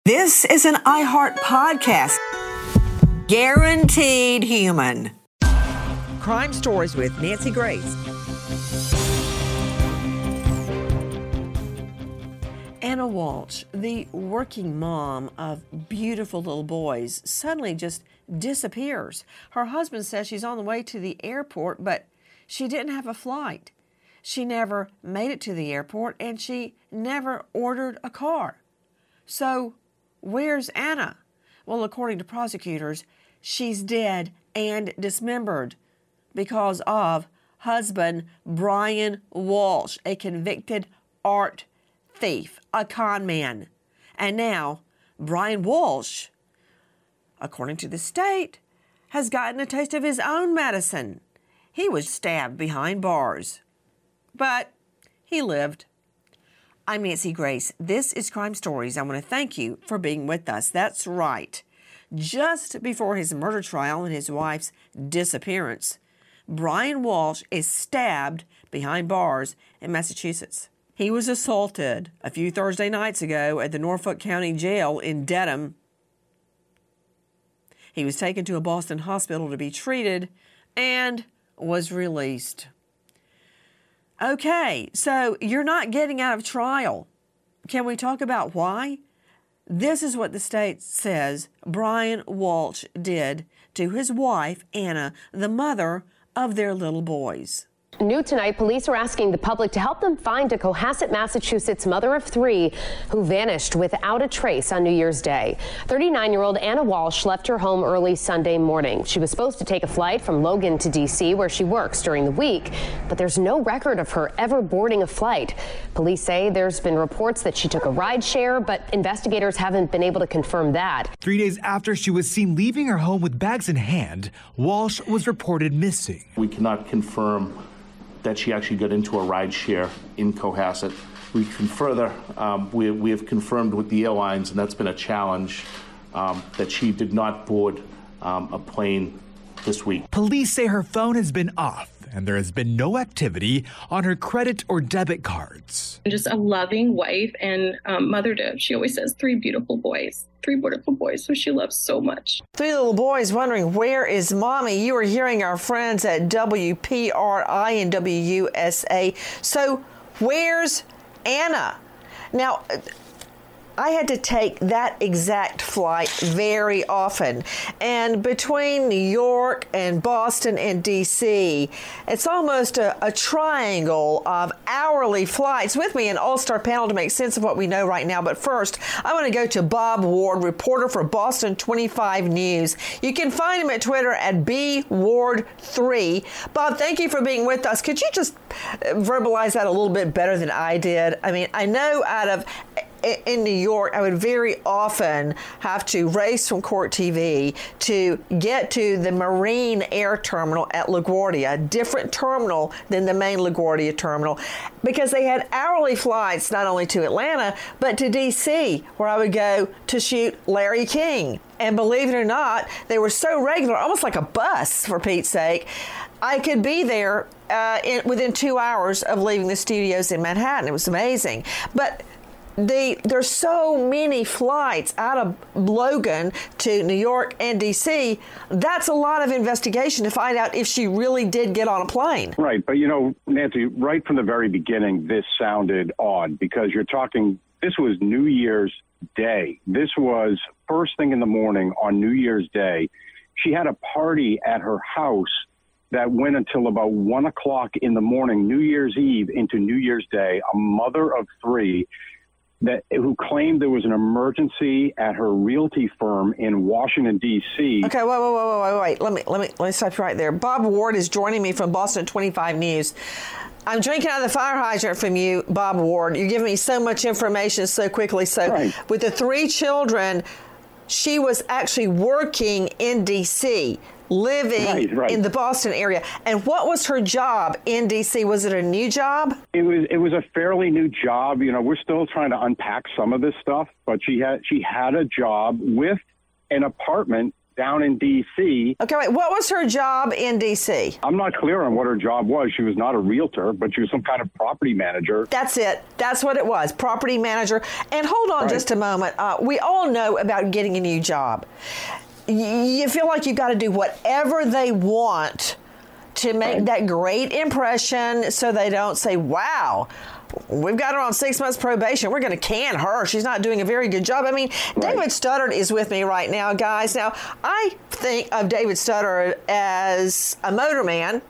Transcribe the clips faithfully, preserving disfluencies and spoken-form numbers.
This is an iHeart podcast. Guaranteed human. Crime Stories with Nancy Grace. Anna Walsh, the working mom of beautiful little boys, suddenly just disappears. Her husband says she's on the way to the airport, but she didn't have a flight. She never made it to the airport, and she never ordered a car. So, where's Anna? Well, according to prosecutors, she's dead and dismembered because of husband Brian Walsh, a convicted art thief, a con man. And now, Brian Walsh, according to the state, has gotten a taste of his own medicine. He was stabbed behind bars, but he lived. I'm Nancy Grace. This is Crime Stories. I want to thank you for being with us. That's right. Just before his murder trial and his wife's disappearance, Brian Walsh is stabbed behind bars in Massachusetts. He was assaulted a few Thursday nights ago at the Norfolk County Jail in Dedham. He was taken to a Boston hospital to be treated and was released. Okay, so you're not getting out of trial. Can we talk about why? This is what the state says Brian Walsh did to his wife, Anna, the mother of their little boys. New tonight, police are asking the public to help them find a Cohasset, Massachusetts mother of three who vanished without a trace on New Year's Day. thirty-nine-year-old Anna Walsh left her home early Sunday morning. She was supposed to take a flight from Logan to D C, where she works during the week, but there's no record of her ever boarding a flight. Police say there's been reports that she took a ride share, but investigators haven't been able to confirm that. Three days after she was seen leaving her home with bags in hand, Walsh was reported missing. We cannot confirm that she actually got into a ride share in Cohasset. We can further, um, we, we have confirmed with the airlines, and that's been a challenge, um, that she did not board um, a plane this week. Police say her phone has been off, and there has been no activity on her credit or debit cards. Just a loving wife and um, mother to, she always says, three beautiful boys. Three beautiful boys, who she loves so much. Three little boys wondering, where is mommy? You are hearing our friends at W P R I and W U S A. So where's Anna? Now, I had to take that exact flight very often. And between New York and Boston and D C, it's almost a, a triangle of hourly flights. With me, an all-star panel to make sense of what we know right now. But first, I want to go to Bob Ward, reporter for Boston twenty-five News. You can find him at Twitter at B Ward three. Bob, thank you for being with us. Could you just verbalize that a little bit better than I did? I mean, I know out of in New York, I would very often have to race from Court T V to get to the Marine Air Terminal at LaGuardia, a different terminal than the main LaGuardia terminal, because they had hourly flights not only to Atlanta, but to D C, where I would go to shoot Larry King. And believe it or not, they were so regular, almost like a bus, for Pete's sake. I could be there uh, in, within two hours of leaving the studios in Manhattan. It was amazing. But The, there's so many flights out of Logan to New York and D C. That's a lot of investigation to find out if she really did get on a plane. Right. But, you know, Nancy, right from the very beginning, this sounded odd because you're talking, this was New Year's Day. This was first thing in the morning on New Year's Day. She had a party at her house that went until about one o'clock in the morning, New Year's Eve into New Year's Day, a mother of three. That who claimed there was an emergency at her realty firm in Washington, D C. Okay, wait, wait, wait, wait, wait. Let me let me let me stop you right there. Bob Ward is joining me from Boston twenty-five News. I'm drinking out of the fire hydrant from you, Bob Ward. You're giving me so much information so quickly. So right. With the three children, she was actually working in D C, living right, right. in the Boston area. And what was her job in D C? Was it a new job? It was it was a fairly new job. You know, we're still trying to unpack some of this stuff, but she had she had a job with an apartment down in D C. Okay, wait, what was her job in D C? I'm not clear on what her job was. She was not a realtor, but she was some kind of property manager. That's it. That's what it was, property manager. And hold on Right. just a moment. Uh, we all know about getting a new job. Y- you feel like you've got to do whatever they want to make Right. that great impression so they don't say, wow, we've got her on six months probation. We're going to can her. She's not doing a very good job. I mean, Right. David Studdard is with me right now, guys. Now, I think of David Studdard as a motorman,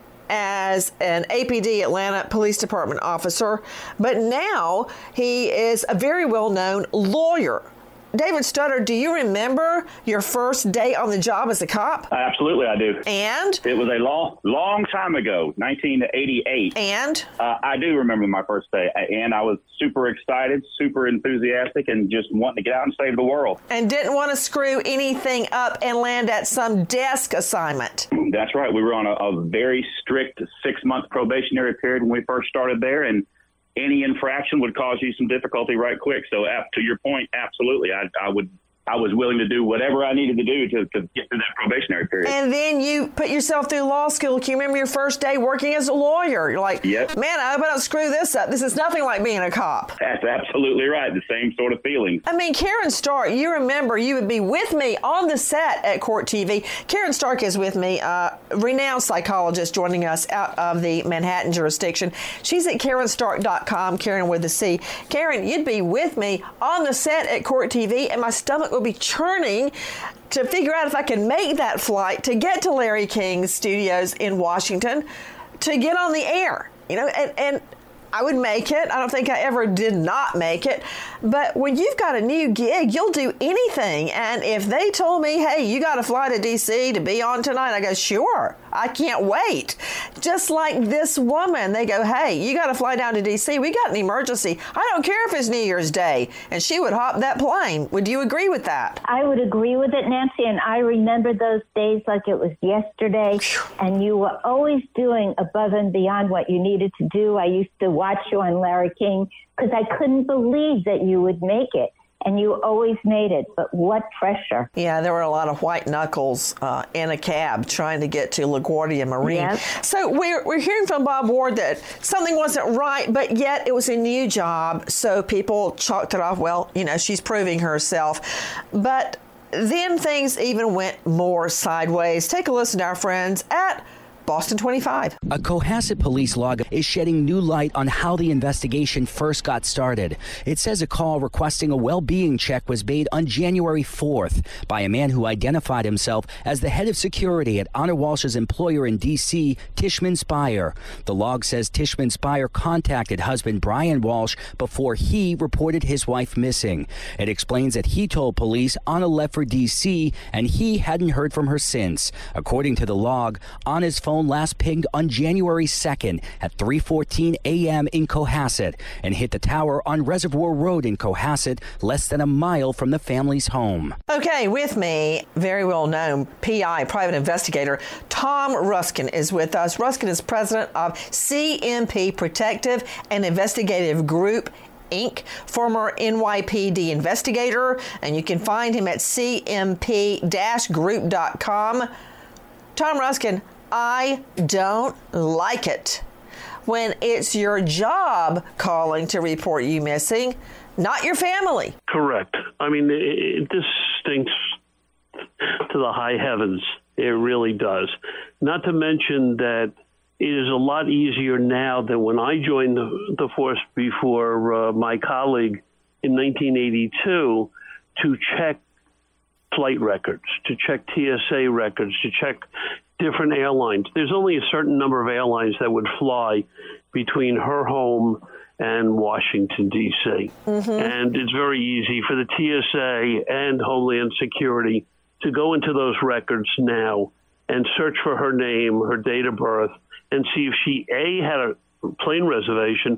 as an A P D Atlanta Police Department officer, but now he is a very well-known lawyer. David Studdard, do you remember your first day on the job as a cop? Absolutely, I do. And? It was a long, long time ago, nineteen eighty-eight. And? Uh, I do remember my first day, and I was super excited, super enthusiastic, and just wanting to get out and save the world. And didn't want to screw anything up and land at some desk assignment. That's right. We were on a, a very strict six-month probationary period when we first started there, and any infraction would cause you some difficulty right quick. So, uh, to your point, absolutely, I, I would. I was willing to do whatever I needed to do to, to get through that probationary period. And then you put yourself through law school. Can you remember your first day working as a lawyer? You're like, Yep. man, I hope I don't screw this up. This is nothing like being a cop. That's absolutely right. The same sort of feeling. I mean, Karen Stark, you remember you would be with me on the set at Court T V. Karen Stark is with me, uh, renowned psychologist joining us out of the Manhattan jurisdiction. She's at Karen Stark dot com, Karen with a C. Karen, you'd be with me on the set at Court T V, and my stomach would be churning to figure out if I can make that flight to get to Larry King's studios in Washington to get on the air. You know, and, and I would make it. I don't think I ever did not make it. But when you've got a new gig, you'll do anything. And if they told me, hey, you got to fly to D C to be on tonight, I go, sure, I can't wait. Just like this woman, they go, hey, you got to fly down to D C. We got an emergency. I don't care if it's New Year's Day. And she would hop that plane. Would you agree with that? I would agree with it, Nancy, and I remember those days like it was yesterday, and you were always doing above and beyond what you needed to do. I used to watch you on Larry King because I couldn't believe that you would make it, and you always made it, but what pressure. Yeah, there were a lot of white knuckles uh, in a cab trying to get to LaGuardia Marine. Yep. So we're, we're hearing from Bob Ward that something wasn't right, but yet it was a new job, so people chalked it off, well, you know, she's proving herself. But then things even went more sideways. Take a listen to our friends at Boston twenty-five. A Cohasset police log is shedding new light on how the investigation first got started. It says a call requesting a well-being check was made on January fourth by a man who identified himself as the head of security at Anna Walsh's employer in D C, Tishman Speyer. The log says Tishman Speyer contacted husband Brian Walsh before he reported his wife missing. It explains that he told police Anna left for D C and he hadn't heard from her since. According to the log, Anna's phone last pinged on January second at three fourteen a.m. in Cohasset and hit the tower on Reservoir Road in Cohasset, less than a mile from the family's home. Okay, with me, very well known P I, private investigator, Tom Ruskin is with us. Ruskin is president of C M P Protective and Investigative Group, Incorporated, former N Y P D investigator, and you can find him at c m p dash group dot com. Tom Ruskin, I don't like it when it's your job calling to report you missing, not your family. Correct. I mean, it, this stinks to the high heavens. It really does. Not to mention that it is a lot easier now than when I joined the, the force before uh, my colleague in nineteen eighty-two to check flight records, to check T S A records, to check different airlines. There's only a certain number of airlines that would fly between her home and Washington, D C Mm-hmm. And it's very easy for the T S A and Homeland Security to go into those records now and search for her name, her date of birth, and see if she, A, had a plane reservation,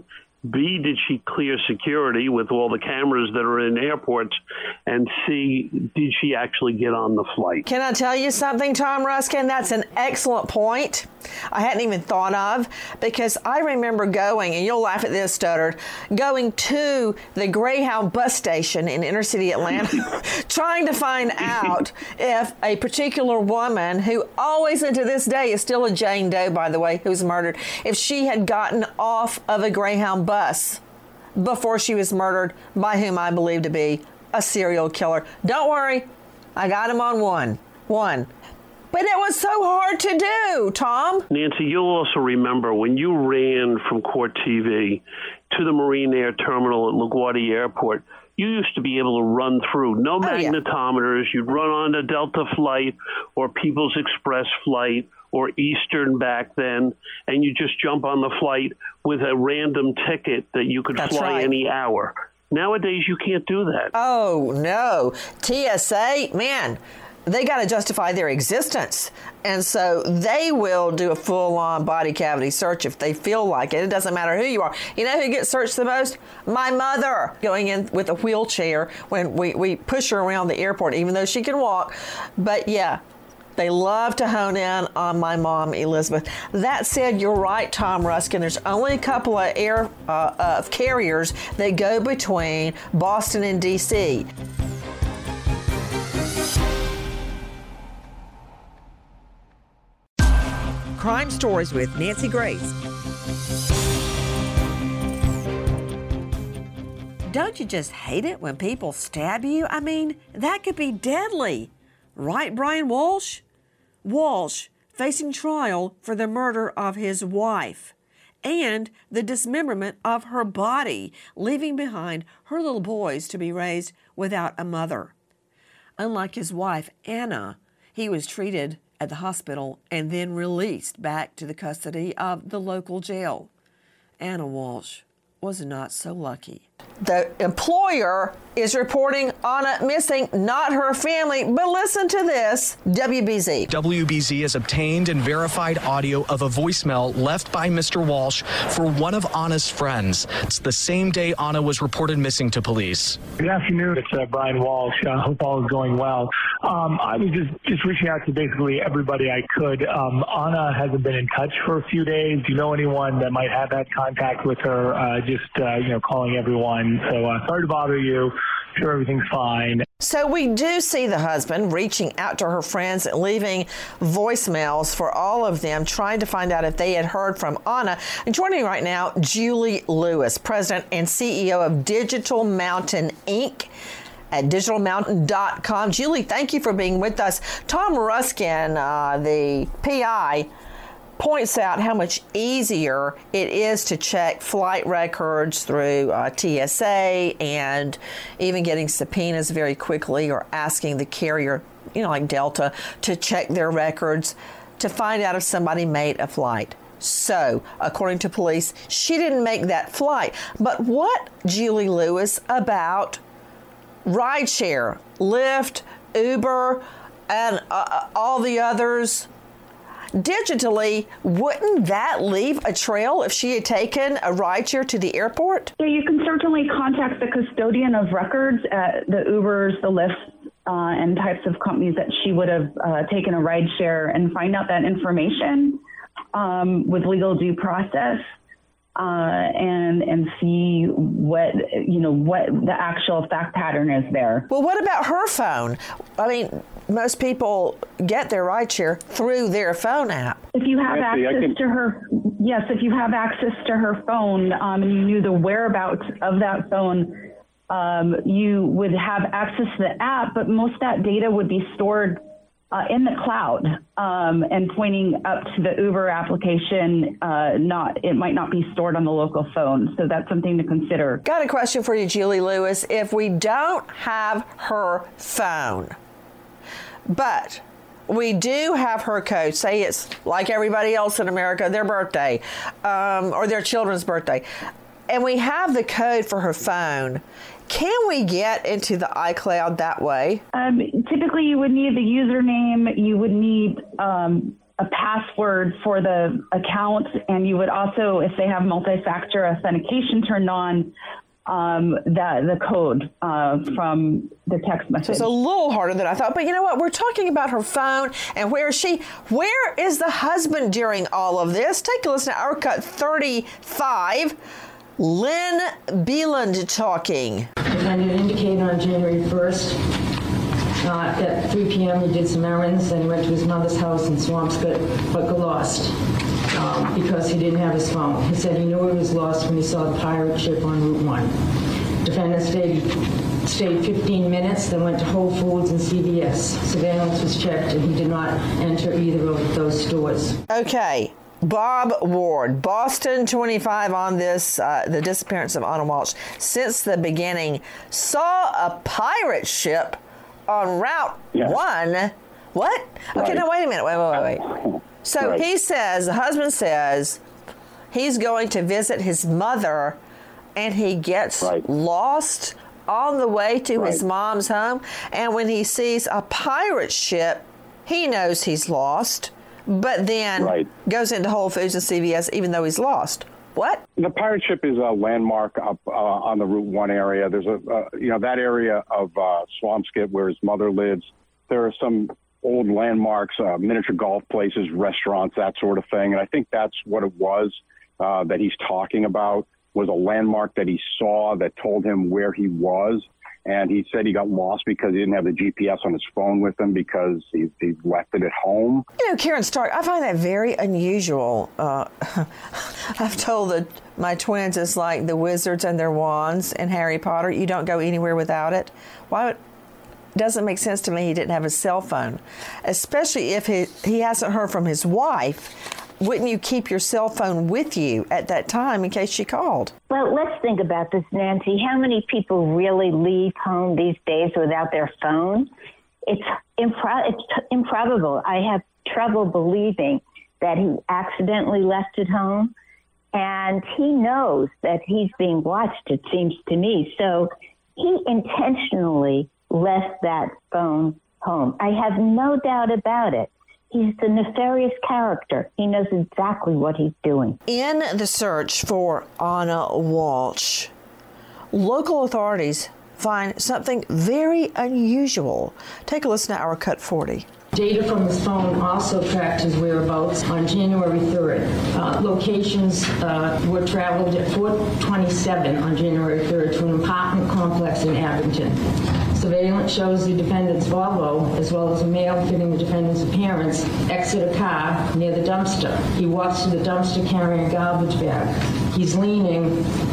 B, did she clear security with all the cameras that are in airports? And C, did she actually get on the flight? Can I tell you something, Tom Ruskin? That's an excellent point I hadn't even thought of, because I remember going, and you'll laugh at this, Studdard, going to the Greyhound bus station in inner city Atlanta, trying to find out if a particular woman, who always and to this day is still a Jane Doe, by the way, who's murdered, if she had gotten off of a Greyhound bus before she was murdered by whom I believe to be a serial killer. Don't worry, I got him on one. One. But it was so hard to do, Tom. Nancy, you'll also remember when you ran from Court T V to the Marine Air Terminal at LaGuardia Airport, you used to be able to run through. No magnetometers. Oh, yeah. You'd run on a Delta flight or People's Express flight or Eastern back then, and you just jump on the flight with a random ticket that you could That's fly right. any hour. Nowadays, you can't do that. Oh, no. T S A, man, they got to justify their existence. And so they will do a full-on body cavity search if they feel like it. It doesn't matter who you are. You know who gets searched the most? My mother, going in with a wheelchair when we, we push her around the airport, even though she can walk. But, yeah, they love to hone in on my mom, Elizabeth. That said, you're right, Tom Ruskin. There's only a couple of air uh, of carriers that go between Boston and D C Crime Stories with Nancy Grace. Don't you just hate it when people stab you? I mean, that could be deadly. Right, Brian Walsh? Walsh facing trial for the murder of his wife and the dismemberment of her body, leaving behind her little boys to be raised without a mother. Unlike his wife, Anna, he was treated at the hospital and then released back to the custody of the local jail. Anna Walsh was not so lucky. The employer is reporting Anna missing, not her family. But listen to this, W B Z. W B Z has obtained and verified audio of a voicemail left by Mister Walsh for one of Anna's friends. It's the same day Anna was reported missing to police. Good afternoon. It's uh, Brian Walsh. I uh, hope all is going well. Um, I was just, just reaching out to basically everybody I could. Um, Anna hasn't been in touch for a few days. Do you know anyone that might have had contact with her? Uh, just, uh, you know, calling everyone. So uh, sorry to bother you. Sure, everything's fine. So we do see the husband reaching out to her friends and leaving voicemails for all of them, trying to find out if they had heard from Anna. And joining me right now, Julie Lewis, president and C E O of Digital Mountain Incorporated at digital mountain dot com. Julie, thank you for being with us. Tom Ruskin, uh, the P I, points out how much easier it is to check flight records through uh, T S A and even getting subpoenas very quickly or asking the carrier, you know, like Delta, to check their records to find out if somebody made a flight. So, according to police, she didn't make that flight. But what, Julie Lewis, about rideshare, Lyft, Uber, and uh, all the others? Digitally, wouldn't that leave a trail if she had taken a rideshare to the airport? Yeah, you can certainly contact the custodian of records at the Ubers, the Lyfts, uh, and types of companies that she would have uh, taken a rideshare and find out that information um, with legal due process. Uh, and and see what, you know, what the actual fact pattern is there. Well, what about her phone? I mean, most people get their rideshare through their phone app. If you have Nancy, access can... to her, yes, if you have access to her phone um, and you knew the whereabouts of that phone, um, you would have access to the app, but most of that data would be stored Uh, in the cloud um, and pointing up to the Uber application. Uh, not it might not be stored on the local phone, so that's something to consider. Got a question for you, Julie Lewis. If we don't have her phone, but we do have her code, say it's like everybody else in America, their birthday um, or their children's birthday, and we have the code for her phone, can we get into the iCloud that way? Um, typically, you would need the username. You would need um, a password for the account, and you would also, if they have multi-factor authentication turned on, um, the, the code uh, from the text message. So it's a little harder than I thought. But you know what? We're talking about her phone and where is she? Where is the husband during all of this? Take a listen to our cut thirty-five. Lynn Beeland talking. The defendant indicated on January first uh, at three p.m. he did some errands and he went to his mother's house in Swampscott but got lost um, because he didn't have his phone. He said he knew he was lost when he saw the pirate ship on Route one. Defendant stayed, stayed fifteen minutes, then went to Whole Foods and C V S. Surveillance was checked and he did not enter either of those stores. Okay. Bob Ward, Boston twenty-five on this, uh, the disappearance of Anna Walsh. Since the beginning, saw a pirate ship on Route yes. one. What? Right. Okay, now wait a minute. Wait, wait, wait, wait. So right. he says, the husband says, he's going to visit his mother and he gets right. lost on the way to right. his mom's home. And when he sees a pirate ship, he knows he's lost. But then right. goes into Whole Foods and C V S even though he's lost. What? The pirate ship is a landmark up uh, on the Route one area. There's a, uh, you know, that area of uh, Swampscott where his mother lives. There are some old landmarks, uh, miniature golf places, restaurants, that sort of thing. And I think that's what it was uh, that he's talking about, was a landmark that he saw that told him where he was. And he said he got lost because he didn't have the G P S on his phone with him because he, he left it at home. You know, Karen Stark, I find that very unusual. Uh, I've told the, my twins it's like the wizards and their wands in Harry Potter. You don't go anywhere without it. Why would, doesn't make sense to me he didn't have a cell phone, especially if he, he hasn't heard from his wife. Wouldn't you keep your cell phone with you at that time in case she called? Well, let's think about this, Nancy. How many people really leave home these days without their phone? It's, impro- it's t- improbable. I have trouble believing that he accidentally left it home. And he knows that he's being watched, it seems to me. So he intentionally left that phone home. I have no doubt about it. He's a nefarious character. He knows exactly what he's doing. In the search for Anna Walsh, local authorities find something very unusual. Take a listen to our cut forty. Data from his phone also tracked his whereabouts on January third. Uh, locations uh, were traveled at four twenty-seven on January third to an apartment complex in Abington. Surveillance shows the defendant's Volvo, as well as a male fitting the defendant's appearance, exit a car near the dumpster. He walks to the dumpster carrying a garbage bag. He's leaning,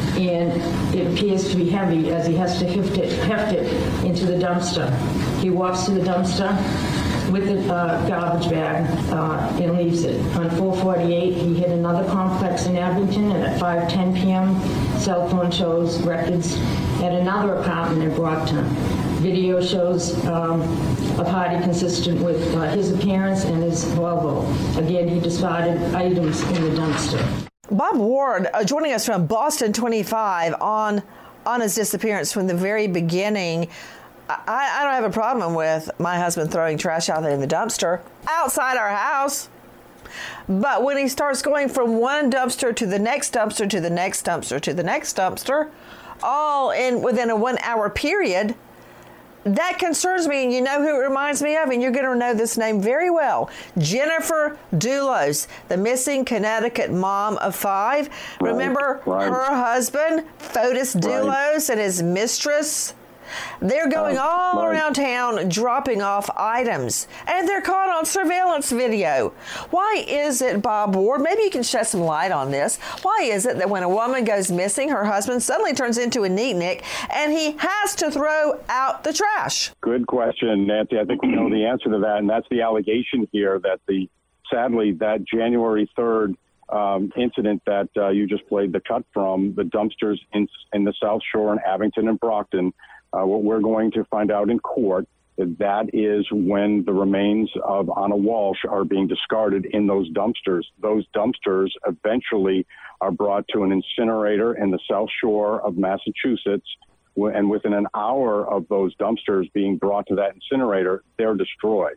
and it appears to be heavy as he has to heft it, heft it into the dumpster. He walks to the dumpster with the uh, garbage bag uh, and leaves it. On four forty-eight, he hit another complex in Abington, and at five ten p.m., cell phone shows records at another apartment in Brockton. Video shows um, a party consistent with uh, his appearance and his Volvo. Again, he discarded items in the dumpster. Bob Ward uh, joining us from Boston twenty-five on Anna's disappearance from the very beginning. I, I don't have a problem with my husband throwing trash out there in the dumpster outside our house. But when he starts going from one dumpster to the next dumpster to the next dumpster to the next dumpster, all in within a one hour period, that concerns me. And you know who it reminds me of? And you're going to know this name very well. Jennifer Dulos, the missing Connecticut mom of five. Right, Remember right. her husband, Fotis Dulos, right. and his mistress? They're going uh, all right. around town dropping off items, and they're caught on surveillance video. Why is it, Bob Ward, maybe you can shed some light on this, why is it that when a woman goes missing, her husband suddenly turns into a neatnik and he has to throw out the trash? Good question, Nancy. I think we know the answer to that, and that's the allegation here that the, sadly, that January third Um, incident that uh, you just played the cut from, the dumpsters in, in the South Shore in Abington and Brockton, uh, what we're going to find out in court, that that is when the remains of Anna Walsh are being discarded in those dumpsters. Those dumpsters eventually are brought to an incinerator in the South Shore of Massachusetts, and within an hour of those dumpsters being brought to that incinerator, they're destroyed.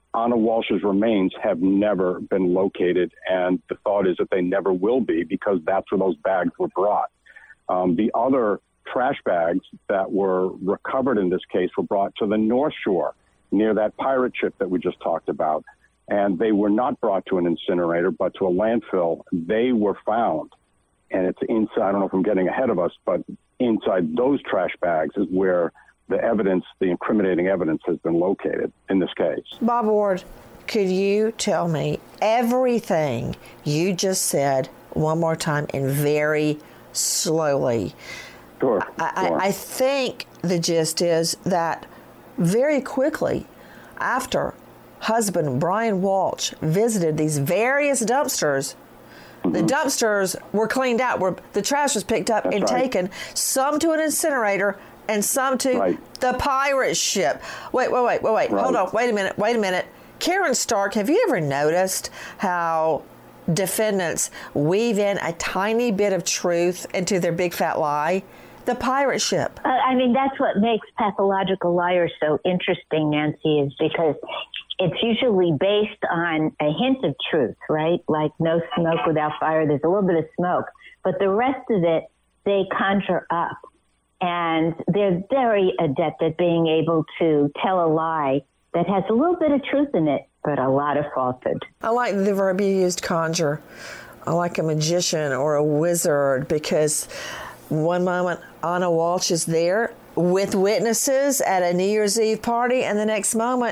Anna Walsh's remains have never been located, and the thought is that they never will be because that's where those bags were brought. Um, the other trash bags that were recovered in this case were brought to the North Shore near that pirate ship that we just talked about, and they were not brought to an incinerator but to a landfill. They were found, and it's inside, I don't know if I'm getting ahead of us, but inside those trash bags is where the evidence, the incriminating evidence, has been located in this case. Bob Ward, could you tell me everything you just said one more time and very slowly? Sure. I, sure. I, I think the gist is that very quickly after husband Brian Walsh visited these various dumpsters, mm-hmm. the dumpsters were cleaned out, where the trash was picked up That's and right. taken, some to an incinerator, and some to right. the pirate ship. Wait, wait, wait, wait, wait. Right. Hold on. Wait a minute. Wait a minute. Karen Stark, have you ever noticed how defendants weave in a tiny bit of truth into their big fat lie? The pirate ship. Uh, I mean, that's what makes pathological liars so interesting, Nancy, is because it's usually based on a hint of truth, right? Like no smoke without fire. There's a little bit of smoke. But the rest of it, they conjure up. And they're very adept at being able to tell a lie that has a little bit of truth in it, but a lot of falsehood. I like the verb you used, conjure. I like a magician or a wizard, because one moment Anna Walsh is there with witnesses at a New Year's Eve party, and the next moment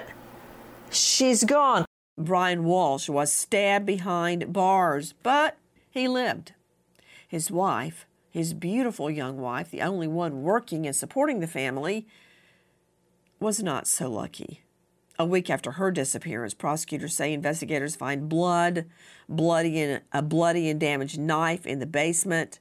she's gone. Brian Walsh was stabbed behind bars, but he lived. His wife, his beautiful young wife, the only one working and supporting the family, was not so lucky. A week after her disappearance, prosecutors say investigators find blood, bloody and a bloody and damaged knife in the basement,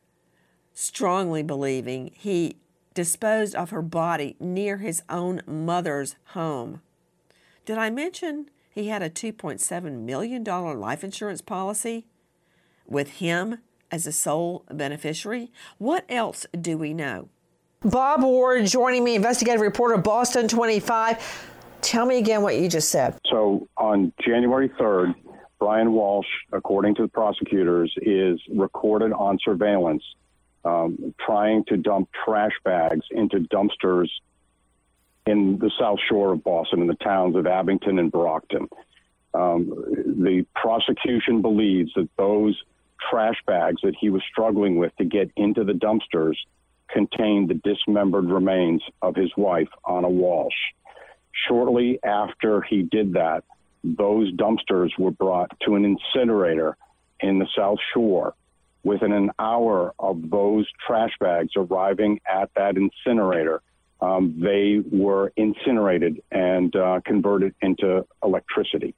strongly believing he disposed of her body near his own mother's home. Did I mention he had a two point seven million dollars life insurance policy with him as a sole beneficiary? What else do we know? Bob Ward joining me, investigative reporter, Boston twenty-five. Tell me again what you just said. So on January third, Brian Walsh, according to the prosecutors, is recorded on surveillance um, trying to dump trash bags into dumpsters in the South Shore of Boston, in the towns of Abington and Brockton. Um, the prosecution believes that those trash bags that he was struggling with to get into the dumpsters contained the dismembered remains of his wife, Anna Walsh. Shortly after he did that, those dumpsters were brought to an incinerator in the South Shore. Within an hour of those trash bags arriving at that incinerator, um, they were incinerated and uh, converted into electricity.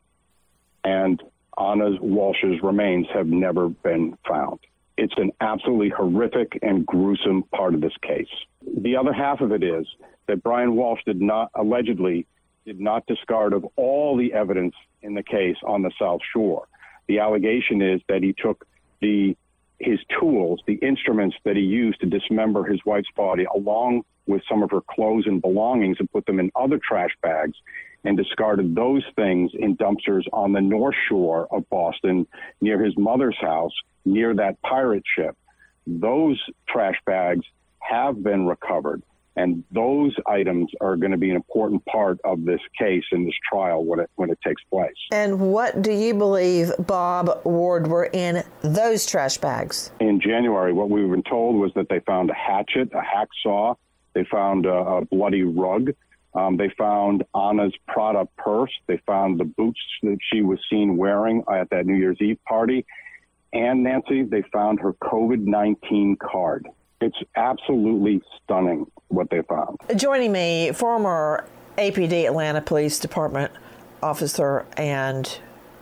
And Anna Walsh's remains have never been found. It's an absolutely horrific and gruesome part of this case. The other half of it is that Brian Walsh did not, allegedly, did not discard of all the evidence in the case on the South Shore. The allegation is that he took the his tools, the instruments that he used to dismember his wife's body, along with some of her clothes and belongings, and put them in other trash bags, and discarded those things in dumpsters on the North Shore of Boston near his mother's house, near that pirate ship. Those trash bags have been recovered, and those items are going to be an important part of this case in this trial when it when it takes place. And what do you believe, Bob Ward, were in those trash bags? In January, what we've been told was that they found a hatchet, a hacksaw, they found a, a bloody rug, um, they found Anna's Prada purse, they found the boots that she was seen wearing at that New Year's Eve party, and Nancy, they found her COVID nineteen card. It's absolutely stunning what they found. Joining me, former A P D Atlanta Police Department officer and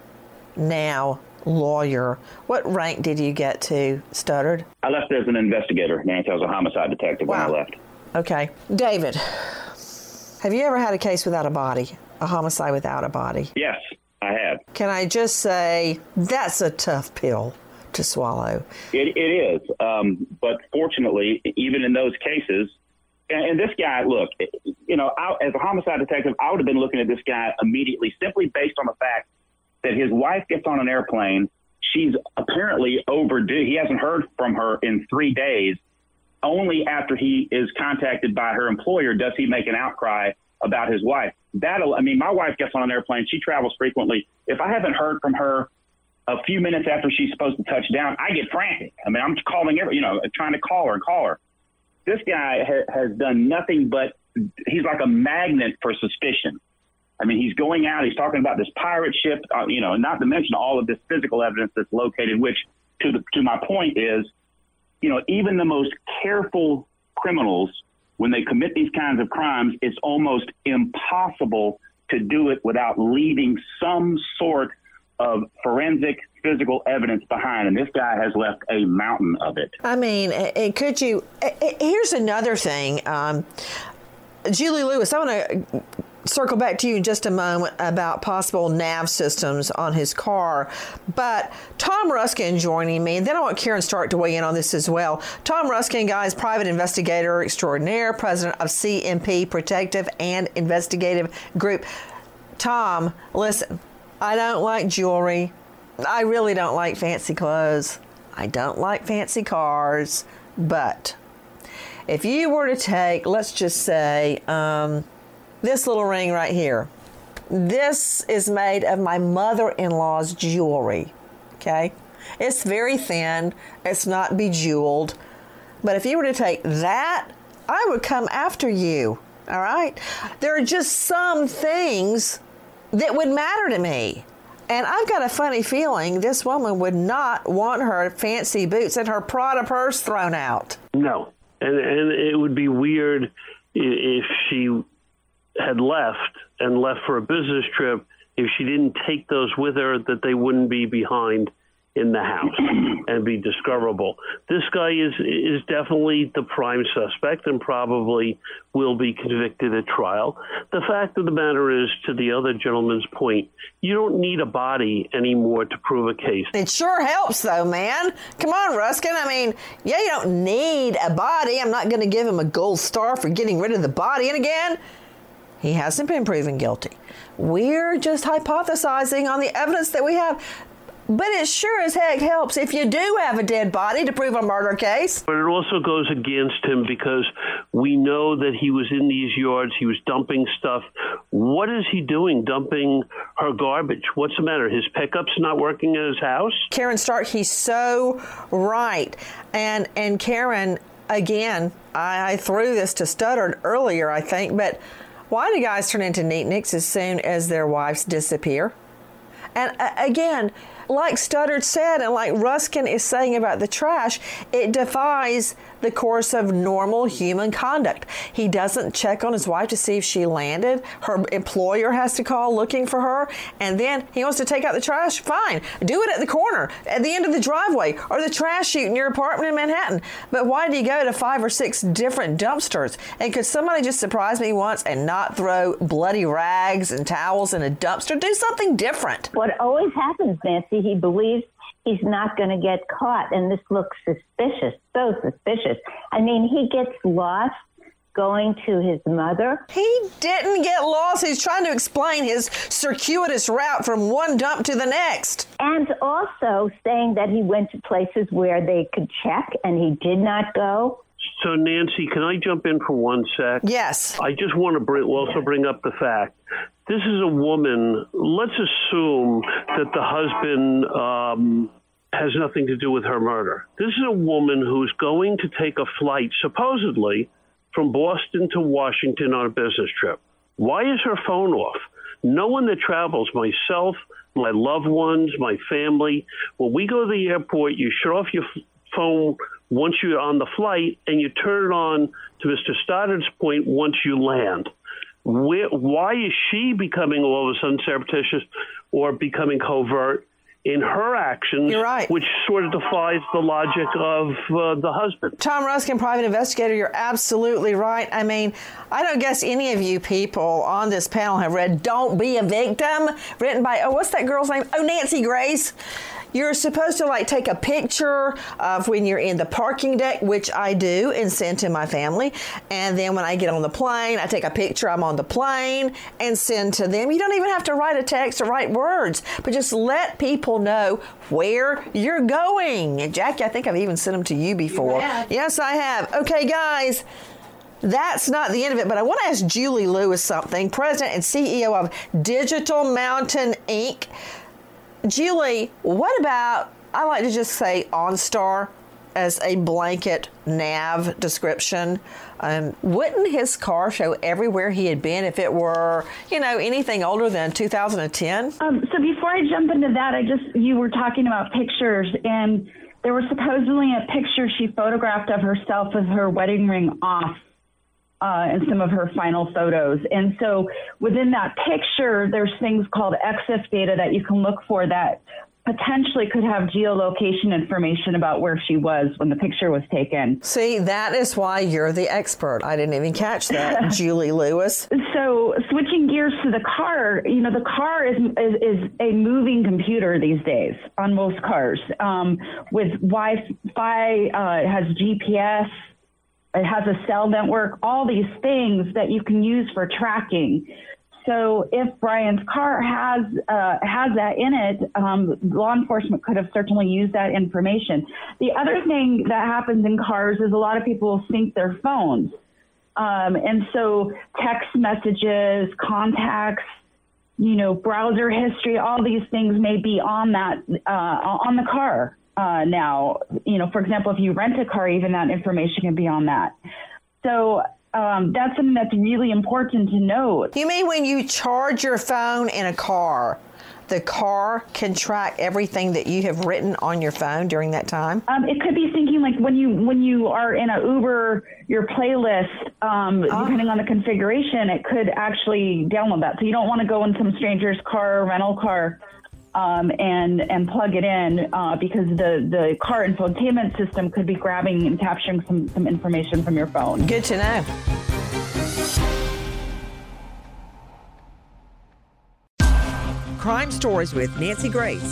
now lawyer. What rank did you get to, Studdard? I left as an investigator, Nancy. I was a homicide detective wow. when I left. Okay. David, have you ever had a case without a body, a homicide without a body? Yes, I have. Can I just say that's a tough pill to swallow? It, it is. Um, but fortunately, even in those cases, And, and this guy, look, you know, I, as a homicide detective, I would have been looking at this guy immediately simply based on the fact that his wife gets on an airplane. She's apparently overdue. He hasn't heard from her in three days. Only after he is contacted by her employer does he make an outcry about his wife. That'll, I mean, my wife gets on an airplane. She travels frequently. If I haven't heard from her a few minutes after she's supposed to touch down, I get frantic. I mean, I'm calling every, you know, trying to call her and call her. This guy ha- has done nothing but, he's like a magnet for suspicion. I mean, he's going out, he's talking about this pirate ship, uh, you know, not to mention all of this physical evidence that's located, which to the, to my point is, you know, even the most careful criminals, when they commit these kinds of crimes, it's almost impossible to do it without leaving some sort of forensic physical evidence behind. And this guy has left a mountain of it. I mean, and could you, here's another thing. Um, Julie Lewis, I want to circle back to you in just a moment about possible nav systems on his car. But Tom Ruskin joining me, and then I want Karen Stark to weigh in on this as well. Tom Ruskin, guys, private investigator extraordinaire, president of C M P Protective and Investigative Group. Tom, listen, I don't like jewelry. I really don't like fancy clothes. I don't like fancy cars. But if you were to take, let's just say, um, this little ring right here. This is made of my mother-in-law's jewelry, okay? It's very thin. It's not bejeweled. But if you were to take that, I would come after you, all right? There are just some things that would matter to me. And I've got a funny feeling this woman would not want her fancy boots and her Prada purse thrown out. No. And, and it would be weird if she had left and left for a business trip, if she didn't take those with her, that they wouldn't be behind in the house and be discoverable. This guy is is definitely the prime suspect and probably will be convicted at trial. The fact of the matter is, to the other gentleman's point, you don't need a body anymore to prove a case. It sure helps, though, man. Come on, Ruskin. I mean, yeah, you don't need a body. I'm not going to give him a gold star for getting rid of the body. And again, he hasn't been proven guilty. We're just hypothesizing on the evidence that we have. But it sure as heck helps if you do have a dead body to prove a murder case. But it also goes against him because we know that he was in these yards. He was dumping stuff. What is he doing dumping her garbage? What's the matter? His pickup's not working at his house? Karen Stark, he's so right. And, and Karen, again, I, I threw this to Studdard earlier, I think, but why do guys turn into neatniks as soon as their wives disappear? And uh, again, like Studdard said, and like Ruskin is saying about the trash, it defies the course of normal human conduct. He doesn't check on his wife to see if she landed. Her employer has to call looking for her. And then he wants to take out the trash. Fine. Do it at the corner, at the end of the driveway, or the trash chute in your apartment in Manhattan. But why do you go to five or six different dumpsters? And could somebody just surprise me once and not throw bloody rags and towels in a dumpster? Do something different. What always happens, Nancy, he believes he's not going to get caught, and this looks suspicious, so suspicious. I mean, he gets lost going to his mother. He didn't get lost. He's trying to explain his circuitous route from one dump to the next. And also saying that he went to places where they could check, and he did not go. So, Nancy, can I jump in for one sec? Yes. I just want to bring, also bring up the fact, this is a woman, let's assume that the husband um, has nothing to do with her murder. This is a woman who's going to take a flight, supposedly, from Boston to Washington on a business trip. Why is her phone off? No one that travels, myself, my loved ones, my family, when we go to the airport, you shut off your phone once you're on the flight, and you turn it on, to Mister Stoddard's point, once you land. Where, why is she becoming all of a sudden surreptitious or becoming covert in her actions, You're right. which sort of defies the logic of uh, the husband? Tom Ruskin, private investigator, you're absolutely right. I mean, I don't guess any of you people on this panel have read Don't Be a Victim, written by, oh, what's that girl's name? Oh, Nancy Grace. you're supposed to like take a picture of when you're in the parking deck, which I do, and send to my family. And then when I get on the plane, I take a picture I'm on the plane and send to them. You don't even have to write a text or write words, but just let people know where you're going. And Jackie, I think I've even sent them to you before. You have. Yes, I have. Okay, guys. That's not the end of it, but I want to ask Julie Lewis something, President and C E O of Digital Mountain Incorporated. Julie, what about, I like to just say OnStar as a blanket nav description. Um, wouldn't his car show everywhere he had been if it were, you know, anything older than two thousand ten? Um, so before I jump into that, I just, you were talking about pictures, and there was supposedly a picture she photographed of herself with her wedding ring off. Uh, and some of her final photos. And so within that picture, there's things called EXIF data that you can look for that potentially could have geolocation information about where she was when the picture was taken. See, that is why you're the expert. I didn't even catch that, Julie Lewis. So switching gears to the car, you know, the car is, is, is a moving computer these days on most cars. Um, with Wi-Fi, uh, it has G P S, it has a cell network, all these things that you can use for tracking. So if Brian's car has uh, has that in it, um, law enforcement could have certainly used that information. The other thing that happens in cars is a lot of people sync their phones. Um, and so text messages, contacts, you know, browser history, all these things may be on that, uh, on the car. Uh, now, you know, for example, if you rent a car, even that information can be on that. So um, that's something that's really important to note. You mean when you charge your phone in a car, the car can track everything that you have written on your phone during that time? Um, it could be thinking like when you when you are in a Uber, your playlist, um, oh. depending on the configuration, it could actually download that. So you don't want to go in some stranger's car or rental car. Um, and and plug it in uh, because the, the car infotainment system could be grabbing and capturing some, some information from your phone. Good to know. Crime Stories with Nancy Grace.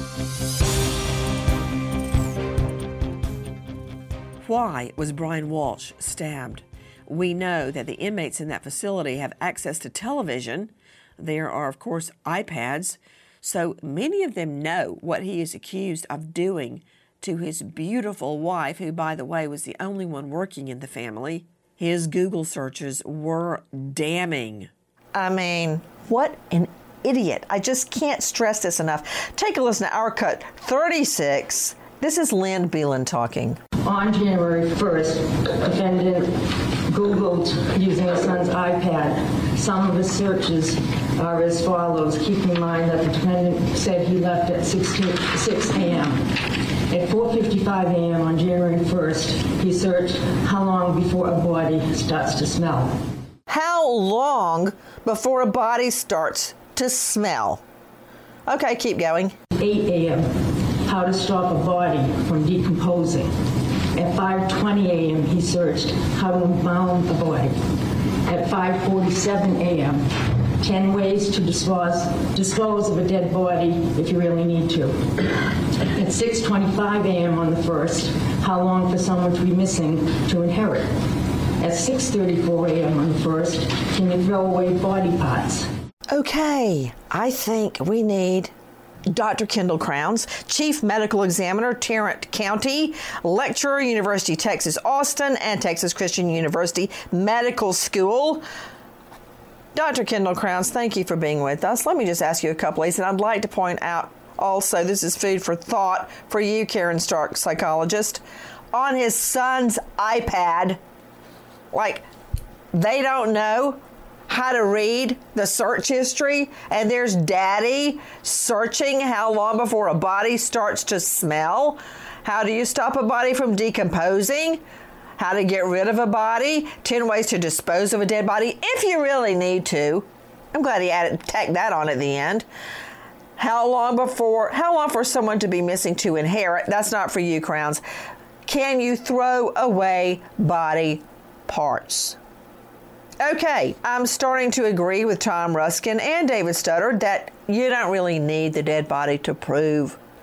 Why was Brian Walsh stabbed? We know that the inmates in that facility have access to television. There are, of course, iPads. So many of them know what he is accused of doing to his beautiful wife, who, by the way, was the only one working in the family. His Google searches were damning. I mean, what an idiot. I just can't stress this enough. Take a listen to our cut thirty-six. This is Lynn Beelan talking. On January first, defendant Googled using his son's iPad. Some of the searches are as follows. Keep in mind that the defendant said he left at six a.m. At four fifty-five a.m. on January first, he searched how long before a body starts to smell. How long before a body starts to smell? Okay, keep going. eight a.m. How to stop a body from decomposing. At five twenty a.m. he searched how to embalm a body. At five forty-seven a.m. ten ways to dispose, dispose of a dead body if you really need to. At six twenty-five a.m. on the first, how long for someone to be missing to inherit. At six thirty-four a.m. on the first, can you throw away body parts? Okay, I think we need Doctor Kendall Crowns, Chief Medical Examiner, Tarrant County, lecturer, University of Texas, Austin, and Texas Christian University Medical School. Doctor Kendall Crowns, thank you for being with us. Let me just ask you a couple of things, and I'd like to point out also, this is food for thought for you, Karen Stark, psychologist. On his son's iPad, like, they don't know how to read the search history, and there's daddy searching how long before a body starts to smell. How do you stop a body from decomposing? How to get rid of a body? ten ways to dispose of a dead body if you really need to. I'm glad he added tacked that on at the end. How long before, how long for someone to be missing to inherit? That's not for you, Crowns. Can you throw away body parts? Okay, I'm starting to agree with Tom Ruskin and David Studdard that you don't really need the dead body to prove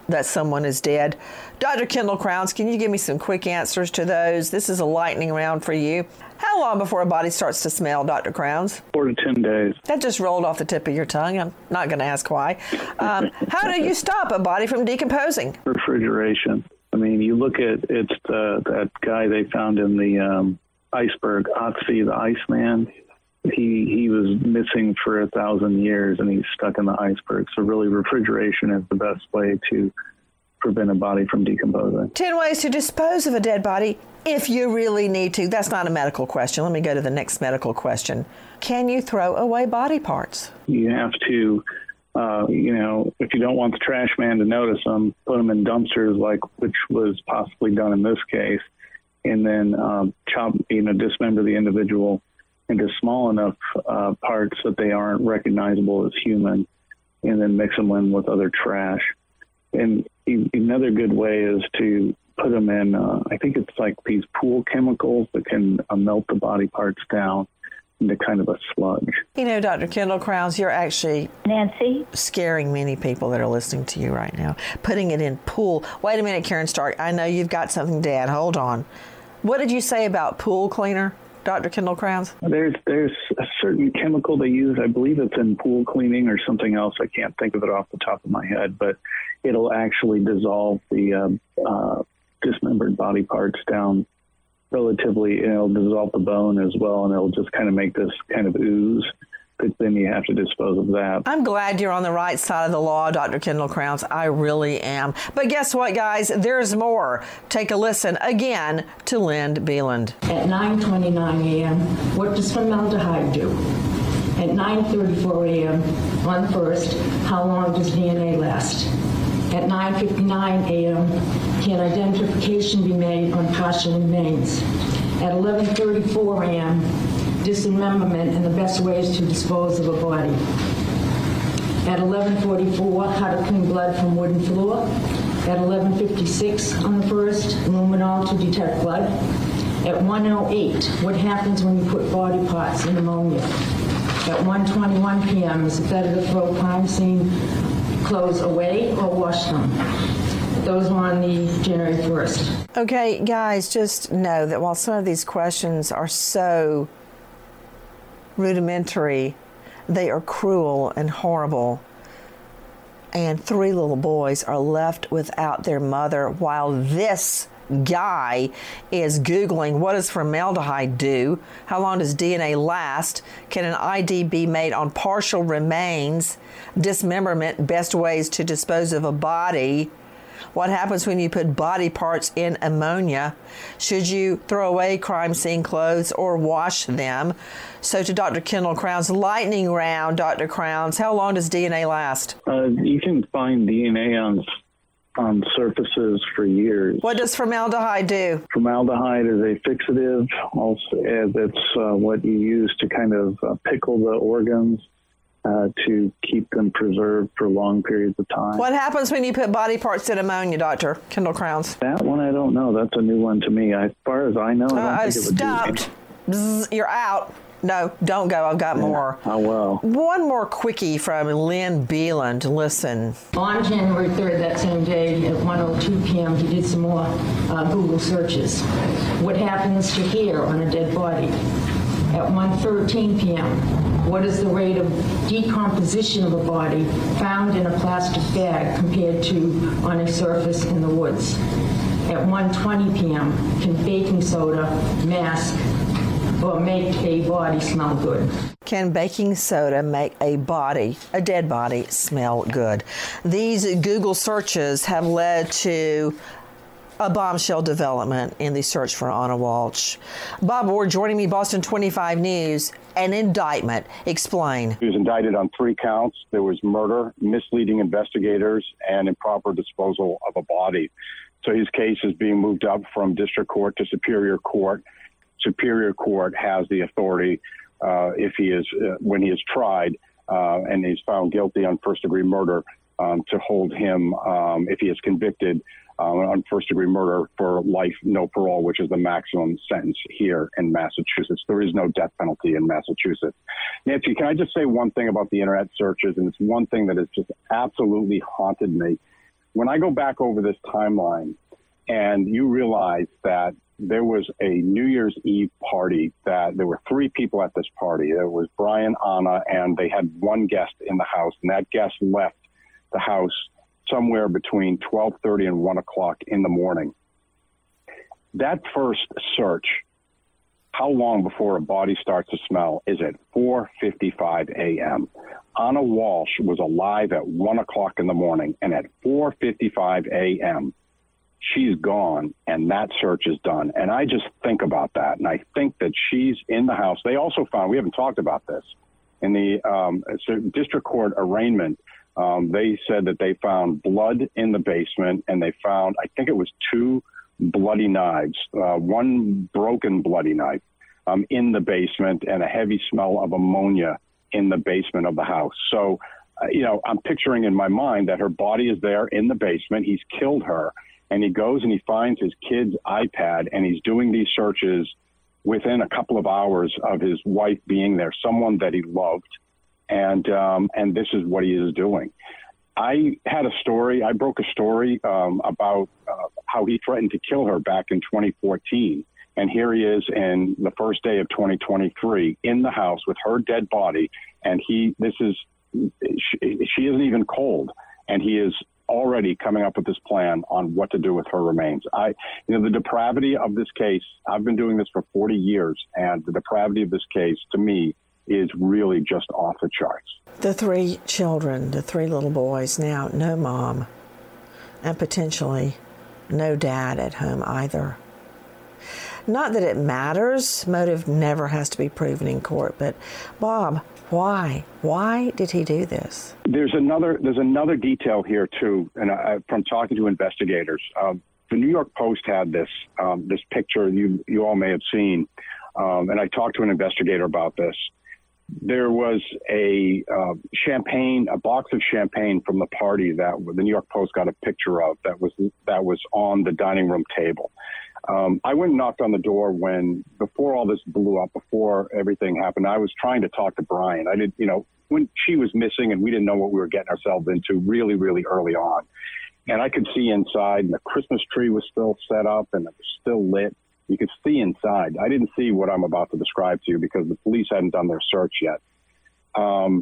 that someone is dead? Doctor Kendall Crowns, can you give me some quick answers to those? This is a lightning round for you. How long before a body starts to smell, Doctor Crowns? Four to ten days. That just rolled off the tip of your tongue. I'm not going to ask why. Um, how do you stop a body from decomposing? Refrigeration. I mean, you look at it's the, that guy they found in the um, iceberg, Otzi the Iceman. He he was missing for a thousand years, and he's stuck in the iceberg. So really, refrigeration is the best way to prevent a body from decomposing. Ten ways to dispose of a dead body if you really need to. That's not a medical question. Let me go to the next medical question. Can you throw away body parts? You have to, uh, you know, if you don't want the trash man to notice them, put them in dumpsters, like which was possibly done in this case, and then um, chop, you know, dismember the individual into small enough uh, parts that they aren't recognizable as human, and then mix them in with other trash. And another good way is to put them in, uh, I think it's like these pool chemicals that can uh, melt the body parts down into kind of a sludge. You know, Doctor Kendall Crowns, you're actually Nancy scaring many people that are listening to you right now. Putting it in pool. Wait a minute, Karen Stark. I know you've got something to add. Hold on. What did you say about pool cleaner, Doctor Kendall Crowns? There's there's a certain chemical they use. I believe it's in pool cleaning or something else. I can't think of it off the top of my head, but it'll actually dissolve the uh, uh, dismembered body parts down relatively. It'll dissolve the bone as well, and it'll just kind of make this kind of ooze. But then you have to dispose of that. I'm glad you're on the right side of the law, Doctor Kendall Crowns. I really am. But guess what, guys? There's more. Take a listen again to Lynn Beeland. At nine twenty-nine a.m., what does formaldehyde do? At nine thirty-four a.m. on the first, how long does D N A last? At nine fifty-nine a.m., can identification be made on partial remains? At eleven thirty-four a.m., dismemberment and the best ways to dispose of a body. At eleven forty-four, how to clean blood from wooden floor. At eleven fifty-six on the first, luminol to detect blood. At one oh eight, what happens when you put body parts in ammonia? At one twenty-one p.m., is it better to throw crime scene clothes away or wash them? Those were on the January first. Okay, guys, just know that while some of these questions are so rudimentary, they are cruel and horrible. And three little boys are left without their mother while this guy is Googling, what does formaldehyde do? How long does D N A last? Can an I D be made on partial remains? Dismemberment, best ways to dispose of a body. What happens when you put body parts in ammonia? Should you throw away crime scene clothes or wash them? So to Doctor Kendall Crowns, lightning round, Doctor Crowns, how long does D N A last? Uh, you can find D N A on on surfaces for years. What does formaldehyde do? Formaldehyde is a fixative. Also, it's uh, what you use to kind of uh, pickle the organs uh, to keep them preserved for long periods of time. What happens when you put body parts in ammonia, Doctor Kendall Crowns? That one I don't know. That's a new one to me. As far as I know, I don't uh, think it would stopped. Bzz, you're out. No, don't go. I've got yeah. more. Oh, well. One more quickie from Lynn Beeland. Listen. On January third, that same day at one oh two p.m., he did some more uh, Google searches. What happens to hair on a dead body? At one thirteen p.m., what is the rate of decomposition of a body found in a plastic bag compared to on a surface in the woods? At one twenty p.m., can baking soda mask or make a body smell good? Can baking soda make a body, a dead body, smell good? These Google searches have led to a bombshell development in the search for Anna Walsh. Bob Ward joining me, Boston twenty-five News. An indictment. Explain. He was indicted on three counts. There was murder, misleading investigators, and improper disposal of a body. So his case is being moved up from district court to Superior Court. Superior Court has the authority, uh, if he is, uh, when he is tried uh, and he's found guilty on first-degree murder, um, to hold him, um, if he is convicted uh, on first-degree murder, for life, no parole, which is the maximum sentence here in Massachusetts. There is no death penalty in Massachusetts. Nancy, can I just say one thing about the internet searches? And it's one thing that has just absolutely haunted me. when I go back over this timeline and you realize that there was a New Year's Eve party, that there were three people at this party. There was Brian, Anna, and they had one guest in the house, and that guest left the house somewhere between twelve thirty and one o'clock in the morning. That first search, how long before a body starts to smell, is at four fifty-five a.m. Anna Walsh was alive at one o'clock in the morning, and at four fifty-five a.m., she's gone, and that search is done. And I just think about that, and I think that she's in the house. They also found, we haven't talked about this, in the um, district court arraignment, um, they said that they found blood in the basement, and they found, I think it was two bloody knives, uh, one broken bloody knife um, in the basement, and a heavy smell of ammonia in the basement of the house. So, uh, you know, I'm picturing in my mind that her body is there in the basement. He's killed her, and he goes and he finds his kid's iPad, and he's doing these searches within a couple of hours of his wife being there, someone that he loved. And, um, and this is what he is doing. I had a story, I broke a story um, about uh, how he threatened to kill her back in twenty fourteen. And here he is in the first day of twenty twenty-three in the house with her dead body. And he, this is, she, she isn't even cold. And he is already coming up with this plan on what to do with her remains. I, you know, the depravity of this case, I've been doing this for forty years, and the depravity of this case, to me, is really just off the charts. The three children, the three little boys, now no mom, and potentially no dad at home either. Not that it matters. Motive never has to be proven in court. But, Bob, why? Why did he do this? There's another there's another detail here, too, and I, from talking to investigators. Um, the New York Post had this um, this picture you, you all may have seen, um, and I talked to an investigator about this. There was a uh, champagne, a box of champagne from the party that the New York Post got a picture of that was that was on the dining room table. Um, I went and knocked on the door when, before all this blew up, before everything happened. I was trying to talk to Brian. I did, you know, when she was missing and we didn't know what we were getting ourselves into really, really early on. And I could see inside, and the Christmas tree was still set up and it was still lit. You could see inside. I didn't see what I'm about to describe to you because the police hadn't done their search yet. Um,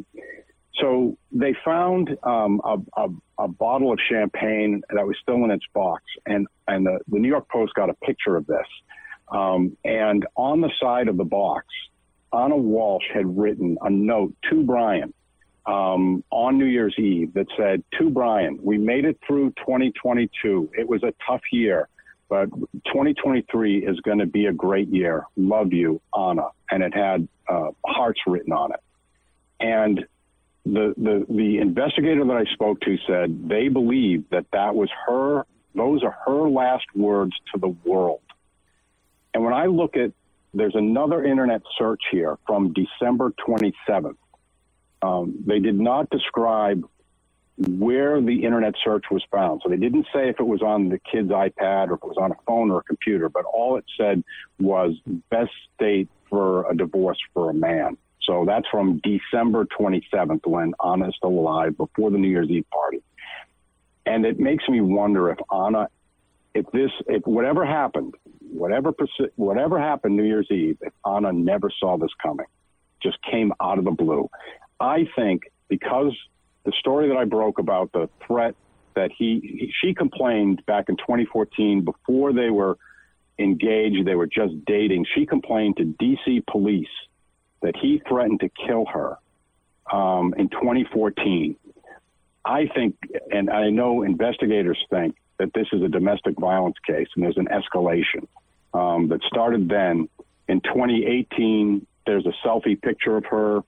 so they found um, a, a, a bottle of champagne that was still in its box, and, and the, the New York Post got a picture of this. Um, and on the side of the box, Anna Walsh had written a note to Brian um, on New Year's Eve that said, "To Brian, we made it through twenty twenty-two. It was a tough year, but twenty twenty-three is going to be a great year. Love you, Anna." And it had uh, hearts written on it. And the, the, the investigator that I spoke to said they believe that that was her, those are her last words to the world. And when I look at, there's another internet search here from December twenty-seventh. Um, they did not describe where the internet search was found. So they didn't say if it was on the kid's iPad or if it was on a phone or a computer, but all it said was best state for a divorce for a man. So that's from December twenty-seventh, when Anna is still alive, before the New Year's Eve party. And it makes me wonder if Anna, if this, if whatever happened, whatever, whatever happened New Year's Eve, if Anna never saw this coming, just came out of the blue. I think because the story that I broke about the threat that he, he she complained back in twenty fourteen, before they were engaged, they were just dating, she complained to D C police that he threatened to kill her um, in twenty fourteen. I think, and I know investigators think, that this is a domestic violence case, and there's an escalation um, that started then. In twenty eighteen, there's a selfie picture of her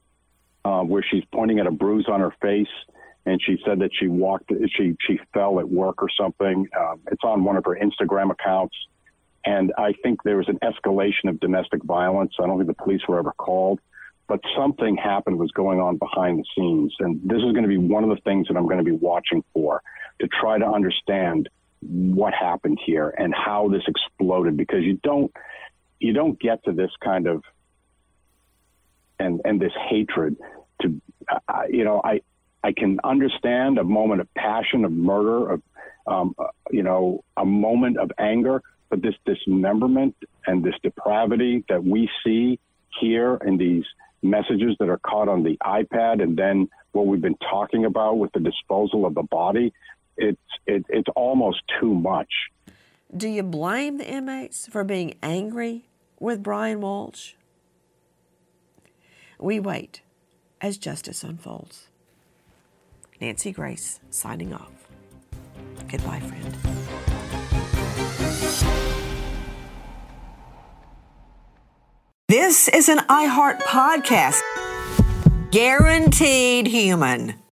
uh, where she's pointing at a bruise on her face, and she said that she walked, she she fell at work or something. Um, it's on one of her Instagram accounts. And I think there was an escalation of domestic violence. I don't think the police were ever called, but something happened was going on behind the scenes. And this is going to be one of the things that I'm going to be watching for, to try to understand what happened here and how this exploded, because you don't, you don't get to this kind of, and, and this hatred to, uh, you know, I, I I can understand a moment of passion, of murder, of, um, uh, you know, a moment of anger, but this dismemberment and this depravity that we see here in these messages that are caught on the iPad, and then what we've been talking about with the disposal of the body, it's it, it's almost too much. Do you blame the inmates for being angry with Brian Walsh? We wait as justice unfolds. Nancy Grace signing off. Goodbye, friend. This is an iHeart podcast. Guaranteed human.